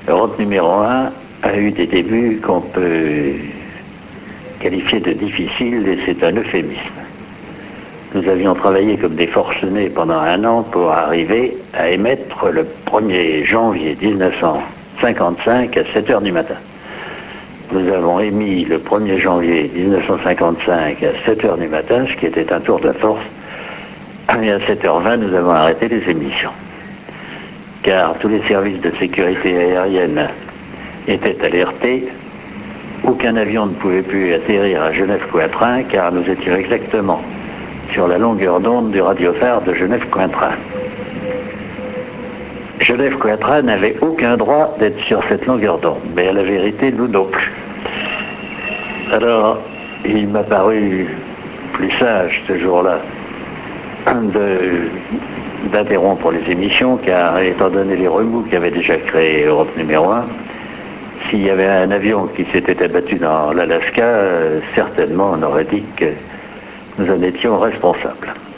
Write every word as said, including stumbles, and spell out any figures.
Europe numéro un a eu des débuts qu'on peut qualifier de difficiles et c'est un euphémisme. Nous avions travaillé comme des forcenés pendant un an pour arriver à émettre le premier janvier mille neuf cent cinquante-cinq à sept heures du matin. Nous avons émis le premier janvier mille neuf cent cinquante-cinq à sept heures du matin, ce qui était un tour de force. Et à sept heures vingt, nous avons arrêté les émissions. Car tous les services de sécurité aérienne étaient alertés. Aucun avion ne pouvait plus atterrir à Genève-Cointrin, car nous étions exactement sur la longueur d'onde du radiophare de Genève-Cointrin. Genève-Cointrin n'avait aucun droit d'être sur cette longueur d'onde, mais à la vérité, nous non plus. Alors, il m'a paru plus sage ce jour-là d'interrompre les émissions, car étant donné les remous qu'avait déjà créé Europe numéro un, s'il y avait un avion qui s'était abattu dans l'Alaska, euh, certainement on aurait dit que nous en étions responsables.